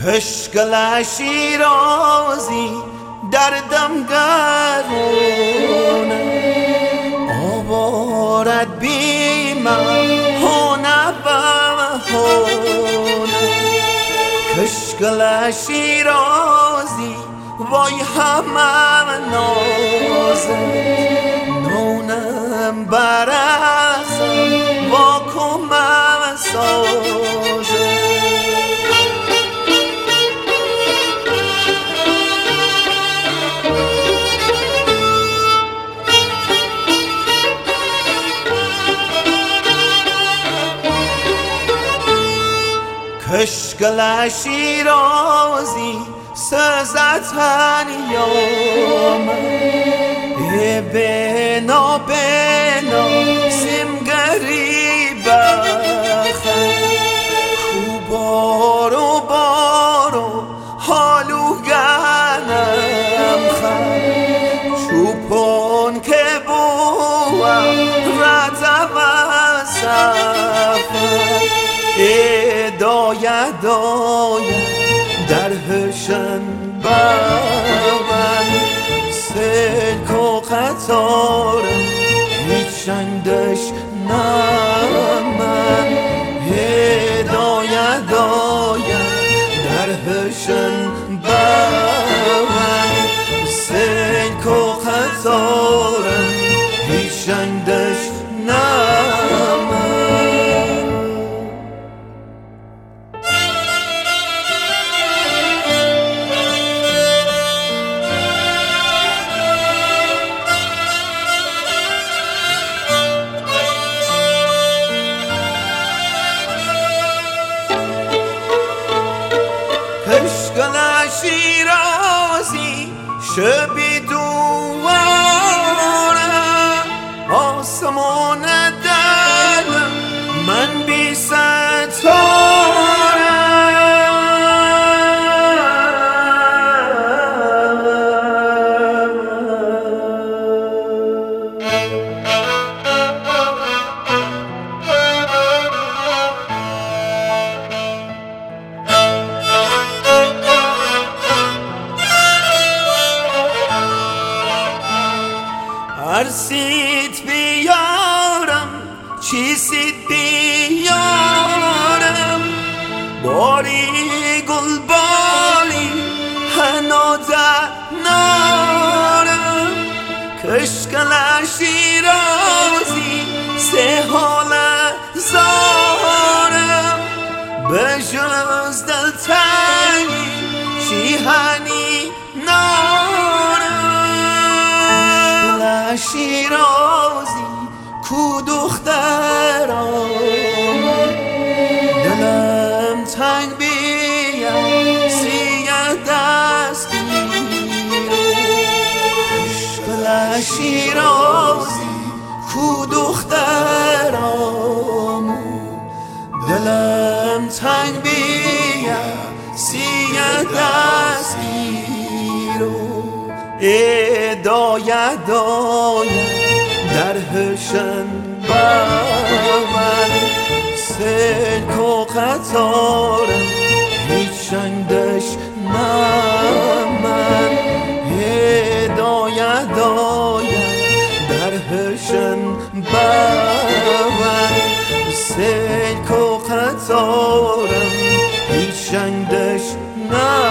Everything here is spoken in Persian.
کشکل شیرازی در دمگرونه آوارد بیمه هونه بهونه کشکل شیرازی وای همه نازه نونم برسم با کمم سازه کشکل شیرازی سزتن یامه بنا بنا سمگری بخه کو بارو بارو حالو گنم خه چوپون که بوم رتب سفر داید در هشن بمن سلک و قطارم هیچ شندش نمن داید در هشن بمن سلک و قطارم هیچ شندش نمن کشکل شیرازی شبی دواره آسمان دلم من بی ستاره ارسید بیارم چیزید بیارم باری گل بالی هنوزه نارم کشکل شیرازی سه حال زارم به جز دلتنگی شیهنی نارم شیرازی کو دخترم دلم تنگ بیم سیه دستگیرم کشکل شیرازی کو دخترم دلم تنگ بیم سیه دستگیرم داید در هشن بمن سلک و قطارم هیچ شندش نمن داید در هشن بمن سلک و قطارم هیچ شندش نمن